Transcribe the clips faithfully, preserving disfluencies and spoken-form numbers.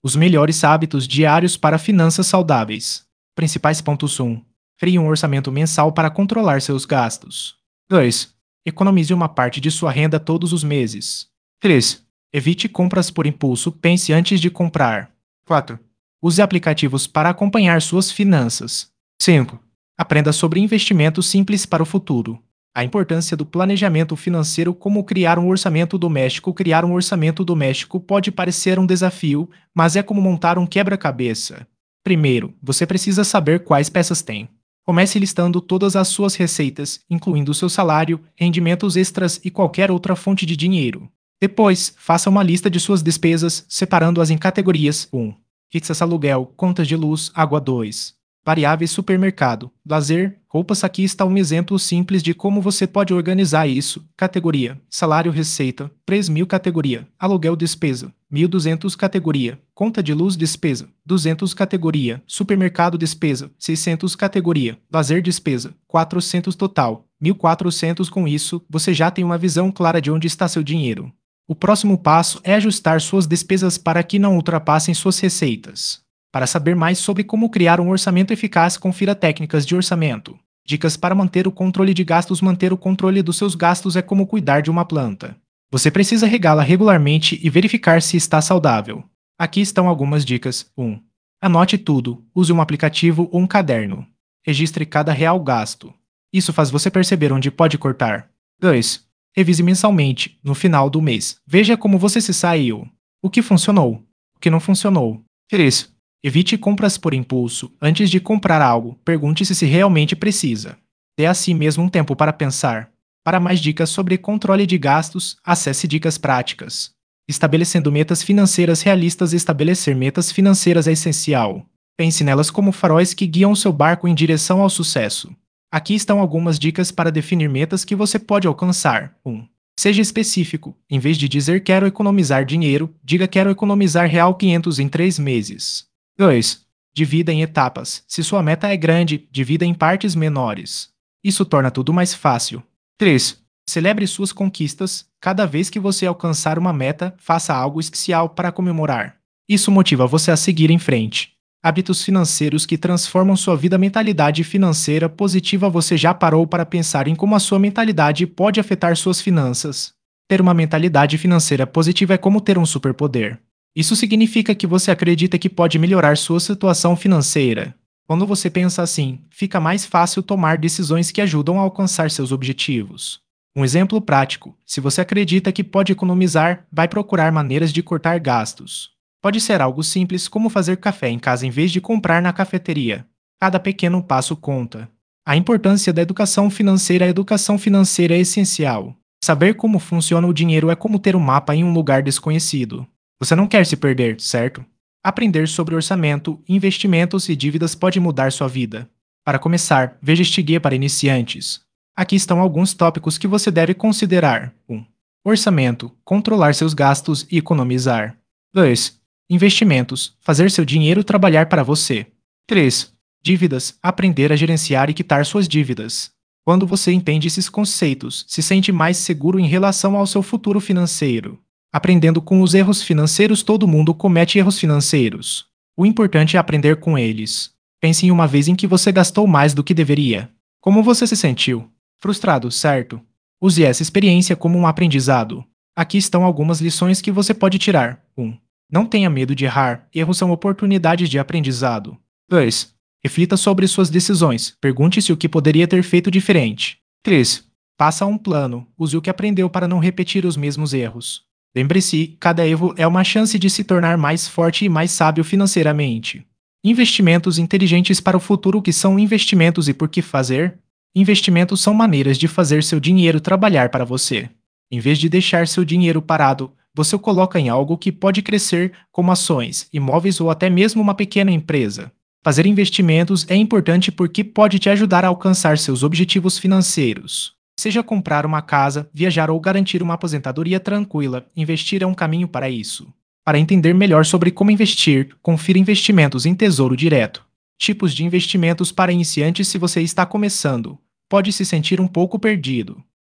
Os melhores hábitos diários para finanças saudáveis. Principais pontos um. Crie um orçamento mensal para controlar seus gastos. dois. Economize uma parte de sua renda todos os meses. três. Evite compras por impulso, pense antes de comprar. quatro. Use aplicativos para acompanhar suas finanças. cinco. Aprenda sobre investimentos simples para o futuro. A importância do planejamento financeiro, como criar um orçamento doméstico. Criar um orçamento doméstico pode parecer um desafio, mas é como montar um quebra-cabeça. Primeiro, você precisa saber quais peças tem. Comece listando todas as suas receitas, incluindo seu salário, rendimentos extras e qualquer outra fonte de dinheiro. Depois, faça uma lista de suas despesas, separando-as em categorias. um. Fixas, aluguel, contas de luz, água. dois. Variáveis, supermercado, lazer, roupas. Aqui está um exemplo simples de como você pode organizar isso. Categoria: salário, receita, três mil. Categoria: aluguel, despesa, mil e duzentos. Categoria: conta de luz, despesa, duzentos. Categoria: supermercado, despesa, seiscentos. Categoria: lazer, despesa, quatrocentos. Total, mil e quatrocentos. Com isso, você já tem uma visão clara de onde está seu dinheiro. O próximo passo é ajustar suas despesas para que não ultrapassem suas receitas. Para saber mais sobre como criar um orçamento eficaz, confira técnicas de orçamento. Dicas para manter o controle de gastos. Manter o controle dos seus gastos é como cuidar de uma planta. Você precisa regá-la regularmente e verificar se está saudável. Aqui estão algumas dicas. um. Anote tudo. Use um aplicativo ou um caderno. Registre cada real gasto. Isso faz você perceber onde pode cortar. dois. Revise mensalmente, no final do mês. Veja como você se saiu. O que funcionou? O que não funcionou? três. Evite compras por impulso. Antes de comprar algo, pergunte-se se realmente precisa. Dê a si mesmo um tempo para pensar. Para mais dicas sobre controle de gastos, acesse Dicas Práticas. Estabelecendo metas financeiras realistas. Estabelecer metas financeiras é essencial. Pense nelas como faróis que guiam seu barco em direção ao sucesso. Aqui estão algumas dicas para definir metas que você pode alcançar. um. Seja específico. Em vez de dizer quero economizar dinheiro, diga quero economizar real quinhentos em três meses. dois. Divida em etapas. Se sua meta é grande, divida em partes menores. Isso torna tudo mais fácil. três. Celebre suas conquistas. Cada vez que você alcançar uma meta, faça algo especial para comemorar. Isso motiva você a seguir em frente. Hábitos financeiros que transformam sua vida. Mentalidade financeira positiva. Você já parou para pensar em como a sua mentalidade pode afetar suas finanças? Ter uma mentalidade financeira positiva é como ter um superpoder. Isso significa que você acredita que pode melhorar sua situação financeira. Quando você pensa assim, fica mais fácil tomar decisões que ajudam a alcançar seus objetivos. Um exemplo prático: se você acredita que pode economizar, vai procurar maneiras de cortar gastos. Pode ser algo simples como fazer café em casa em vez de comprar na cafeteria. Cada pequeno passo conta. A importância da educação financeira. A educação financeira é essencial. Saber como funciona o dinheiro é como ter um mapa em um lugar desconhecido. Você não quer se perder, certo? Aprender sobre orçamento, investimentos e dívidas pode mudar sua vida. Para começar, veja este guia para iniciantes. Aqui estão alguns tópicos que você deve considerar. um. Orçamento, controlar seus gastos e economizar. dois. Investimentos, fazer seu dinheiro trabalhar para você. três. Dívidas, aprender a gerenciar e quitar suas dívidas. Quando você entende esses conceitos, se sente mais seguro em relação ao seu futuro financeiro. Aprendendo com os erros financeiros. Todo mundo comete erros financeiros. O importante é aprender com eles. Pense em uma vez em que você gastou mais do que deveria. Como você se sentiu? Frustrado, certo? Use essa experiência como um aprendizado. Aqui estão algumas lições que você pode tirar. um. Não tenha medo de errar. Erros são oportunidades de aprendizado. dois. Reflita sobre suas decisões. Pergunte-se o que poderia ter feito diferente. três. Faça um plano. Use o que aprendeu para não repetir os mesmos erros. Lembre-se, cada erro é uma chance de se tornar mais forte e mais sábio financeiramente. Investimentos inteligentes para o futuro. O que são investimentos e por que fazer? Investimentos são maneiras de fazer seu dinheiro trabalhar para você. Em vez de deixar seu dinheiro parado, você o coloca em algo que pode crescer, como ações, imóveis ou até mesmo uma pequena empresa. Fazer investimentos é importante porque pode te ajudar a alcançar seus objetivos financeiros. Seja comprar uma casa, viajar ou garantir uma aposentadoria tranquila, investir é um caminho para isso. Para entender melhor sobre como investir, confira investimentos em Tesouro Direto. Tipos de investimentos para iniciantes. Se você está começando, pode se sentir um pouco perdido.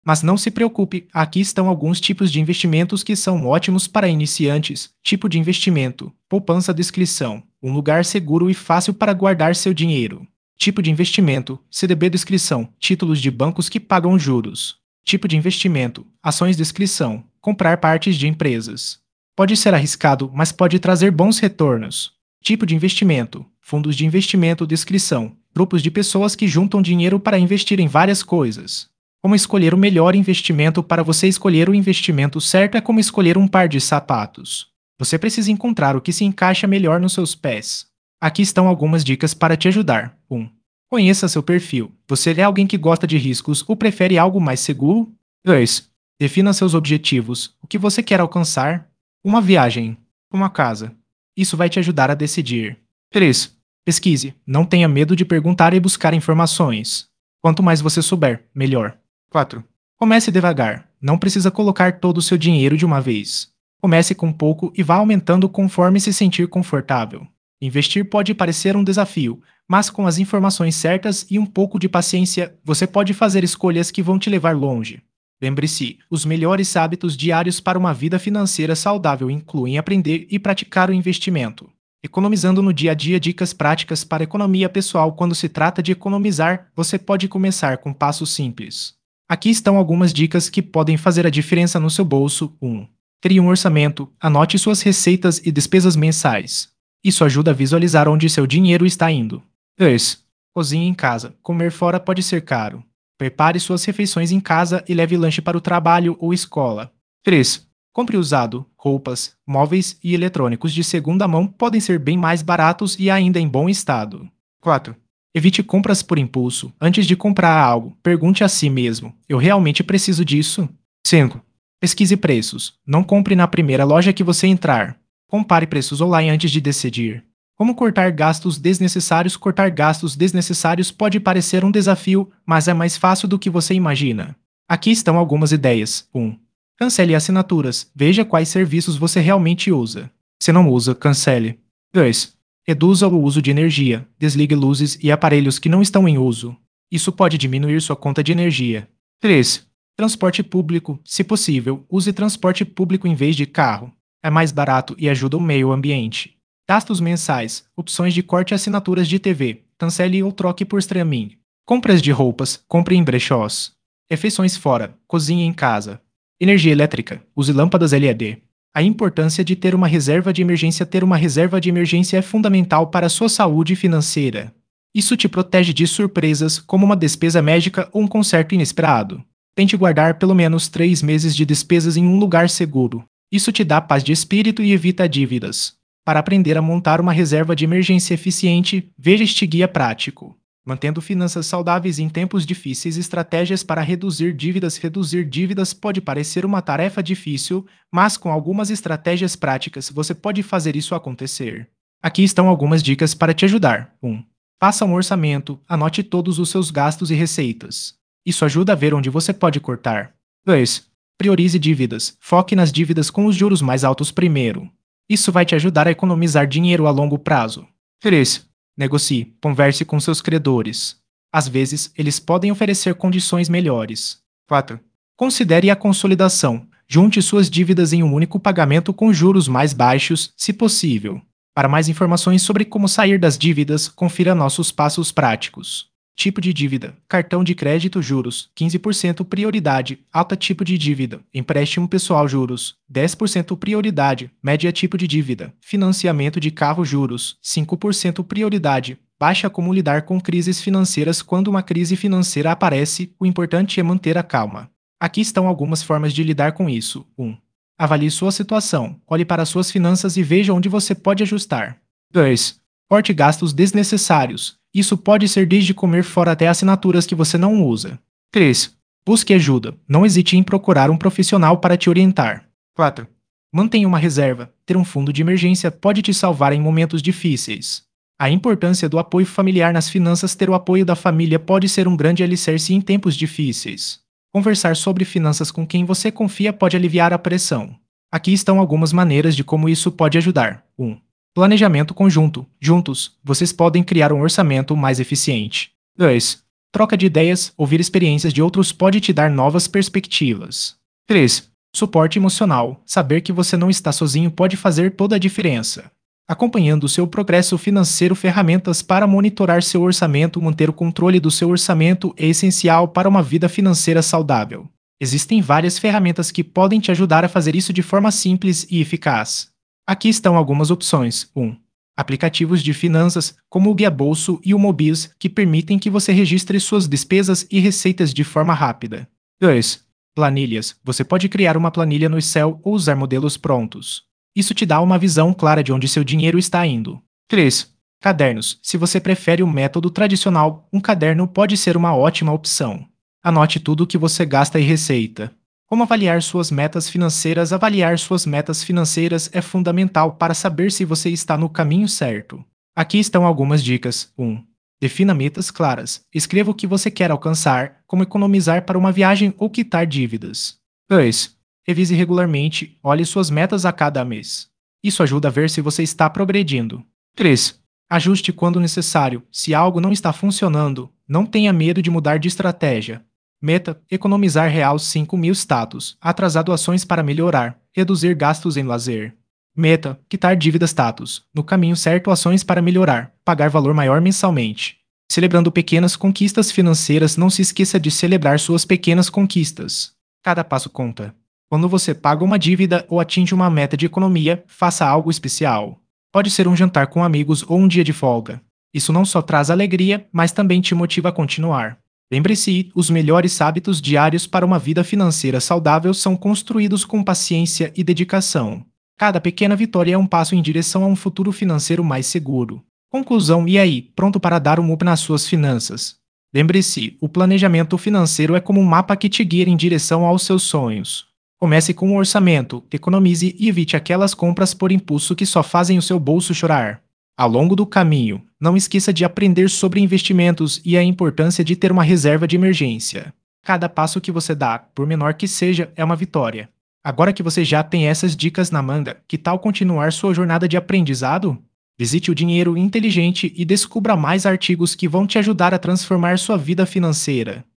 Mas não se preocupe, aqui estão alguns tipos de investimentos que são ótimos para iniciantes. Tipo de investimento: poupança descrição, um lugar seguro e fácil para guardar seu dinheiro. Tipo de investimento: C D B descrição, títulos de bancos que pagam juros. Tipo de investimento: ações descrição, comprar partes de empresas. Pode ser arriscado, mas pode trazer bons retornos. Tipo de investimento: fundos de investimento descrição, grupos de pessoas que juntam dinheiro para investir em várias coisas. Como escolher o melhor investimento? Para você escolher o investimento certo é como escolher um par de sapatos. Você precisa encontrar o que se encaixa melhor nos seus pés. Aqui estão algumas dicas para te ajudar. um. Conheça seu perfil. Você é alguém que gosta de riscos ou prefere algo mais seguro? dois. Defina seus objetivos. O que você quer alcançar? Uma viagem. Uma casa. Isso vai te ajudar a decidir. três. Pesquise. Não tenha medo de perguntar e buscar informações. Quanto mais você souber, melhor. quatro. Comece devagar. Não precisa colocar todo o seu dinheiro de uma vez. Comece com pouco e vá aumentando conforme se sentir confortável. Investir pode parecer um desafio, mas com as informações certas e um pouco de paciência, você pode fazer escolhas que vão te levar longe. Lembre-se, os melhores hábitos diários para uma vida financeira saudável incluem aprender e praticar o investimento. Economizando no dia a dia. Dicas práticas para economia pessoal. Quando se trata de economizar, você pode começar com passos simples. Aqui estão algumas dicas que podem fazer a diferença no seu bolso. um. Crie um orçamento. Anote suas receitas e despesas mensais. Isso ajuda a visualizar onde seu dinheiro está indo. dois. Cozinhe em casa. Comer fora pode ser caro. Prepare suas refeições em casa e leve lanche para o trabalho ou escola. três. Compre usado. Roupas, móveis e eletrônicos de segunda mão podem ser bem mais baratos e ainda em bom estado. quatro. Evite compras por impulso. Antes de comprar algo, pergunte a si mesmo: eu realmente preciso disso? cinco. Pesquise preços. Não compre na primeira loja que você entrar. Compare preços online antes de decidir. Como cortar gastos desnecessários? Cortar gastos desnecessários pode parecer um desafio, mas é mais fácil do que você imagina. Aqui estão algumas ideias. um. Cancele assinaturas. Veja quais serviços você realmente usa. Se não usa, cancele. dois. Reduza o uso de energia. Desligue luzes e aparelhos que não estão em uso. Isso pode diminuir sua conta de energia. três. Transporte público. Se possível, use transporte público em vez de carro. É mais barato e ajuda o meio ambiente. Gastos mensais. Opções de corte e assinaturas de T V. Cancele ou troque por streaming. Compras de roupas. Compre em brechós. Refeições fora. Cozinhe em casa. Energia elétrica. Use lâmpadas L E D. A importância de ter uma reserva de emergência. Ter uma reserva de emergência é fundamental para a sua saúde financeira. Isso te protege de surpresas, como uma despesa médica ou um conserto inesperado. Tente guardar pelo menos três meses de despesas em um lugar seguro. Isso te dá paz de espírito e evita dívidas. Para aprender a montar uma reserva de emergência eficiente, veja este guia prático. Mantendo finanças saudáveis em tempos difíceis. Estratégias para reduzir dívidas. Reduzir dívidas pode parecer uma tarefa difícil, mas com algumas estratégias práticas você pode fazer isso acontecer. Aqui estão algumas dicas para te ajudar. um. Faça um orçamento. Anote todos os seus gastos e receitas. Isso ajuda a ver onde você pode cortar. dois. Priorize dívidas. Foque nas dívidas com os juros mais altos primeiro. Isso vai te ajudar a economizar dinheiro a longo prazo. três. Negocie. Converse com seus credores. Às vezes, eles podem oferecer condições melhores. quatro. Considere a consolidação. Junte suas dívidas em um único pagamento com juros mais baixos, se possível. Para mais informações sobre como sair das dívidas, confira nossos passos práticos. Tipo de dívida. Cartão de crédito juros, quinze por cento prioridade. Alta tipo de dívida. Empréstimo pessoal juros, dez por cento prioridade. Média tipo de dívida. Financiamento de carro juros, cinco por cento prioridade. Baixa como lidar com crises financeiras. Quando uma crise financeira aparece, o importante é manter a calma. Aqui estão algumas formas de lidar com isso. um. Avalie sua situação. Olhe para suas finanças e veja onde você pode ajustar. dois. Corte gastos desnecessários. Isso pode ser desde comer fora até assinaturas que você não usa. três. Busque ajuda. Não hesite em procurar um profissional para te orientar. quatro. Mantenha uma reserva. Ter um fundo de emergência pode te salvar em momentos difíceis. A importância do apoio familiar nas finanças. Ter o apoio da família pode ser um grande alicerce em tempos difíceis. Conversar sobre finanças com quem você confia pode aliviar a pressão. Aqui estão algumas maneiras de como isso pode ajudar. um. Planejamento conjunto. Juntos, vocês podem criar um orçamento mais eficiente. dois. Troca de ideias, ouvir experiências de outros pode te dar novas perspectivas. três. Suporte emocional. Saber que você não está sozinho pode fazer toda a diferença. Acompanhando o seu progresso financeiro, ferramentas para monitorar seu orçamento, manter o controle do seu orçamento é essencial para uma vida financeira saudável. Existem várias ferramentas que podem te ajudar a fazer isso de forma simples e eficaz. Aqui estão algumas opções. um. Aplicativos de finanças, como o Guia Bolso e o Mobiz, que permitem que você registre suas despesas e receitas de forma rápida. dois. Planilhas. Você pode criar uma planilha no Excel ou usar modelos prontos. Isso te dá uma visão clara de onde seu dinheiro está indo. três. Cadernos. Se você prefere o método tradicional, um caderno pode ser uma ótima opção. Anote tudo o que você gasta e receita. Como avaliar suas metas financeiras? Avaliar suas metas financeiras é fundamental para saber se você está no caminho certo. Aqui estão algumas dicas. um. Defina metas claras. Escreva o que você quer alcançar, como economizar para uma viagem ou quitar dívidas. dois. Revise regularmente, olhe suas metas a cada mês. Isso ajuda a ver se você está progredindo. três. Ajuste quando necessário. Se algo não está funcionando, não tenha medo de mudar de estratégia. Meta: economizar real cinco mil status. Atrasar doações para melhorar. Reduzir gastos em lazer. Meta: quitar dívidas status. No caminho certo, ações para melhorar. Pagar valor maior mensalmente. Celebrando pequenas conquistas financeiras, não se esqueça de celebrar suas pequenas conquistas. Cada passo conta. Quando você paga uma dívida ou atinge uma meta de economia, faça algo especial. Pode ser um jantar com amigos ou um dia de folga. Isso não só traz alegria, mas também te motiva a continuar. Lembre-se, os melhores hábitos diários para uma vida financeira saudável são construídos com paciência e dedicação. Cada pequena vitória é um passo em direção a um futuro financeiro mais seguro. Conclusão: e aí, pronto para dar um up nas suas finanças? Lembre-se, o planejamento financeiro é como um mapa que te guia em direção aos seus sonhos. Comece com um orçamento, economize e evite aquelas compras por impulso que só fazem o seu bolso chorar. Ao longo do caminho, não esqueça de aprender sobre investimentos e a importância de ter uma reserva de emergência. Cada passo que você dá, por menor que seja, é uma vitória. Agora que você já tem essas dicas na manga, que tal continuar sua jornada de aprendizado? Visite o Dinheiro Inteligente e descubra mais artigos que vão te ajudar a transformar sua vida financeira.